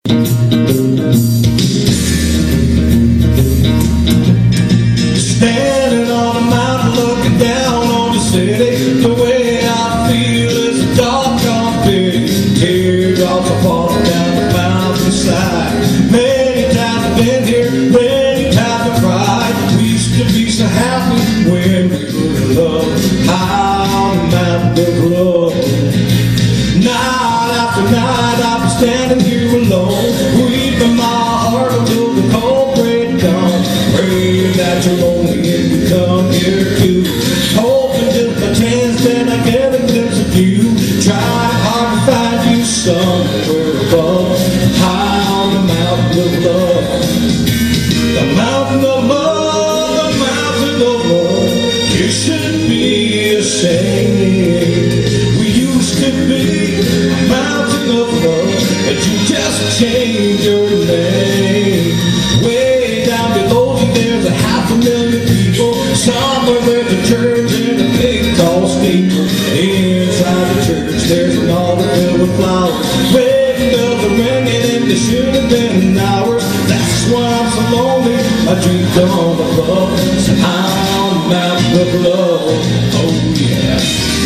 Standing on a mountain looking down on the city, the way I feel is a doggone pity. Teardrops are falling down the mountainside. Many times I've been here, many times I've cried. We used to be so happy when we were in love. How the mountain of love. Night after night I've been standing here alone, weeping my heart until the cold gray dawn, praying that you're only in to come here too, hoping just by chance that I get a glimpse of you, trying hard to find you somewhere above, high on the mountain of love. The mountain of love, the mountain of love, you should be ashamed. We used to be a mountain of love, but you just changed your name. Way down below you there's 500,000 people. Somewhere there's a church and a big tall steeple. Inside the church there's an altar filled with flowers. Wedding bells are ringing and they should have been ours. That's why I'm so lonely, I dreamed on the love. So I'm on the mountain of love. Oh yeah.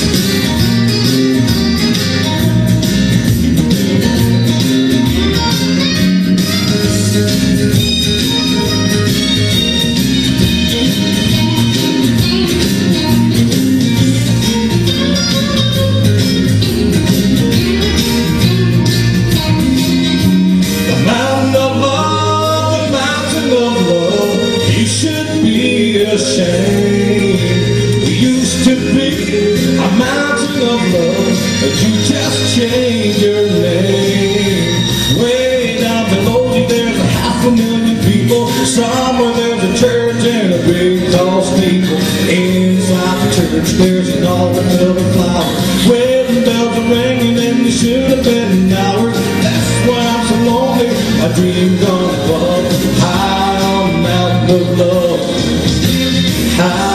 Ashamed. We used to be a mountain of love, but you just changed your name. Way down below you there's 500,000 people. Somewhere there's a church and a big tall steeple. Inside the church there's an altar filled with flowers. Wedding bells are ringing and they should have been ours. That's why I'm so lonely, I dreamed on above, high on the mountain of love.